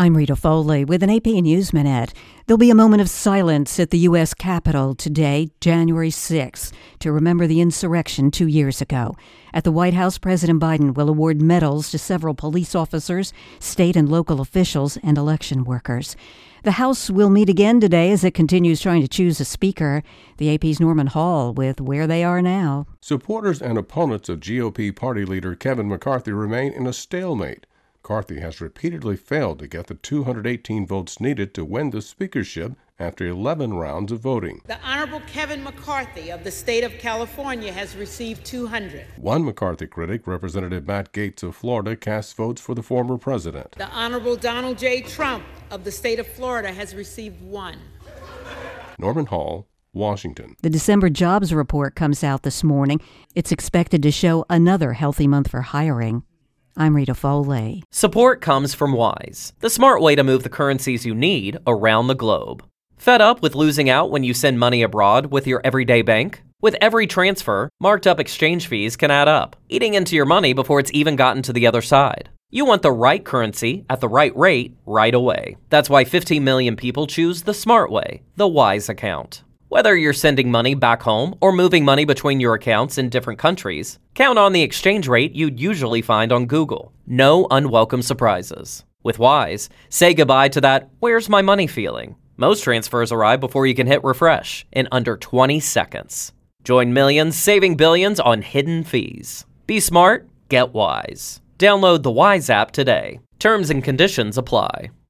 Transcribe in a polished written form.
I'm Rita Foley with an AP News Minute. There'll be a moment of silence at the U.S. Capitol today, January 6th, to remember the insurrection 2 years ago. At the White House, President Biden will award medals to several police officers, state and local officials, and election workers. The House will meet again today as it continues trying to choose a speaker. The AP's Norman Hall with where they are now. Supporters and opponents of GOP party leader Kevin McCarthy remain in a stalemate. McCarthy has repeatedly failed to get the 218 votes needed to win the speakership after 11 rounds of voting. The Honorable Kevin McCarthy of the state of California has received 200. One McCarthy critic, Representative Matt Gaetz of Florida, cast votes for the former president. The Honorable Donald J. Trump of the state of Florida has received 1. Norman Hall, Washington. The December jobs report comes out this morning. It's expected to show another healthy month for hiring. I'm Rita Foley. Support comes from Wise, the smart way to move the currencies you need around the globe. Fed up with losing out when you send money abroad with your everyday bank? With every transfer, marked up exchange fees can add up, eating into your money before it's even gotten to the other side. You want the right currency at the right rate right away. That's why 15 million people choose the smart way, the Wise account. Whether you're sending money back home or moving money between your accounts in different countries, count on the exchange rate you'd usually find on Google. No unwelcome surprises. With Wise, say goodbye to that "where's my money" feeling. Most transfers arrive before you can hit refresh in under 20 seconds. Join millions saving billions on hidden fees. Be smart, get Wise. Download the Wise app today. Terms and conditions apply.